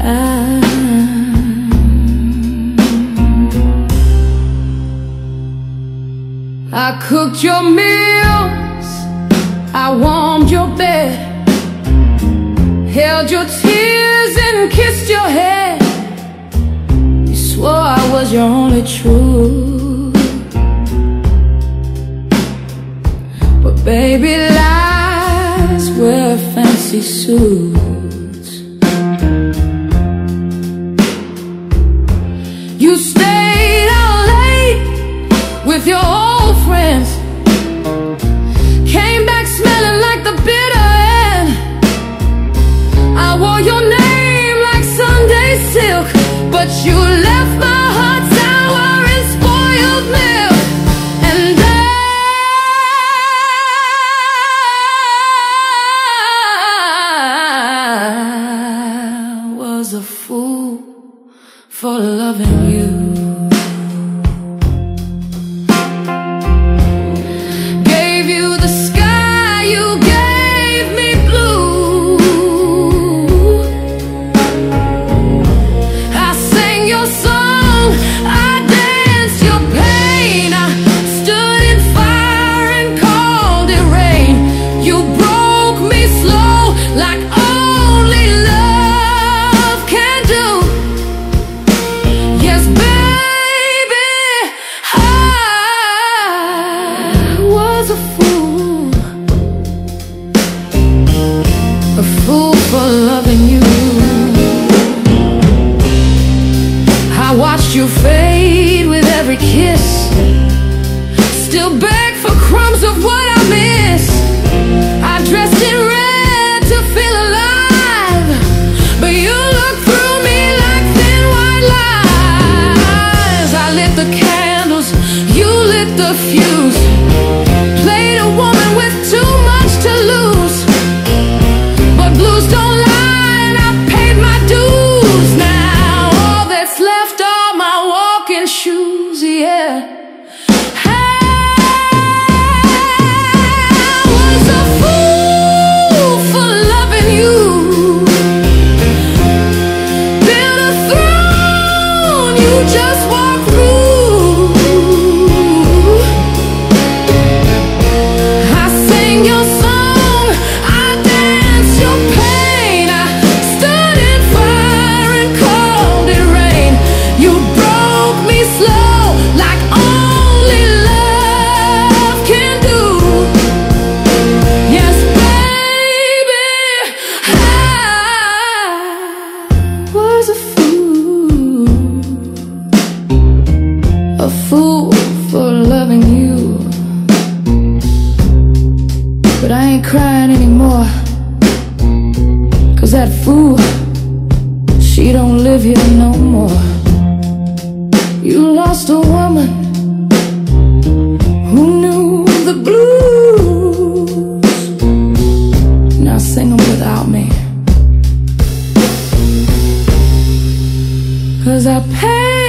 I cooked your meals, I warmed your bed, held your tears and kissed your head. You swore I was your only truth, but baby, lies wear fancy suits. You stayed out late with your old friends, came back smelling like the bitter end. I wore your name like Sunday silk, but you left my heart sour and spoiled milk. And I was a fool for loving you. A fool for loving you. I watched you fade with every kiss, still beg for crumbs of what I miss. I dressed in red to feel alive, but you look through me like thin white lies. I lit the candles, you lit the fuse, played a woman with too much to lose. Blues don't lie, and I paid my dues. Now all that's left are my walking shoes, yeah. I was a fool for loving you. Built a throne, you just walk through. I sang your song, a fool for loving you. But I ain't crying anymore, 'cause that fool, she don't live here no more. You lost a woman who knew the blues. Now sing them without me, 'cause I paid